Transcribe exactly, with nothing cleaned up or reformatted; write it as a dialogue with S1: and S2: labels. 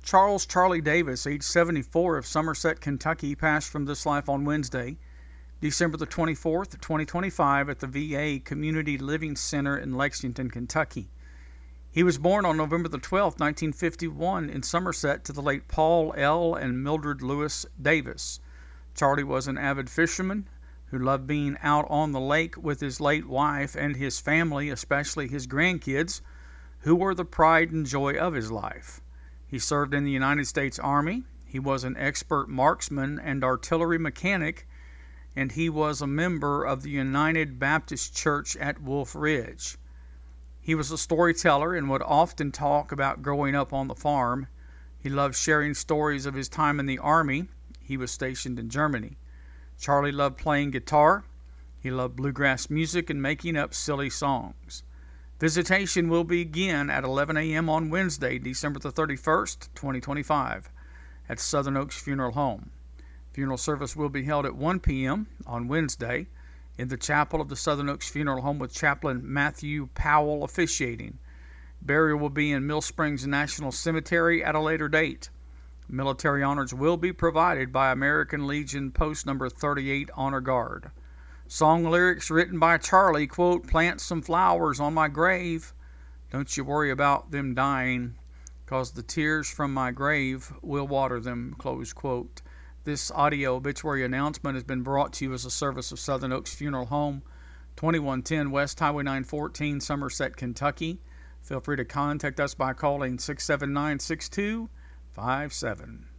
S1: Charles Charlie Davis, age seventy-four, of Somerset, Kentucky, passed from this life on Wednesday, December the twenty-fourth, twenty twenty-five, at the V A Community Living Center in Lexington, Kentucky. He was born on November the twelfth, nineteen fifty-one, in Somerset to the late Paul L. and Mildred Lewis Davis. Charlie was an avid fisherman who loved being out on the lake with his late wife and his family, especially his grandkids, who were the pride and joy of his life. He served in the United States Army. He was an expert marksman and artillery mechanic, and he was a member of the United Baptist Church at Wolf Ridge. He was a storyteller and would often talk about growing up on the farm. He loved sharing stories of his time in the Army. He was stationed in Germany. Charlie loved playing guitar. He loved bluegrass music and making up silly songs. Visitation will begin at eleven a.m. on Wednesday, December the thirty-first, twenty twenty-five, at Southern Oaks Funeral Home. Funeral service will be held at one p.m. on Wednesday in the chapel of the Southern Oaks Funeral Home, with Chaplain Matthew Powell officiating. Burial will be in Mill Springs National Cemetery at a later date. Military honors will be provided by American Legion Post Number thirty-eight Honor Guard. Song lyrics written by Charlie, quote, "Plant some flowers on my grave. Don't you worry about them dying, 'cause the tears from my grave will water them," close quote. This audio obituary announcement has been brought to you as a service of Southern Oaks Funeral Home, twenty-one ten West Highway nine fourteen, Somerset, Kentucky. Feel free to contact us by calling six seven nine, six two five seven.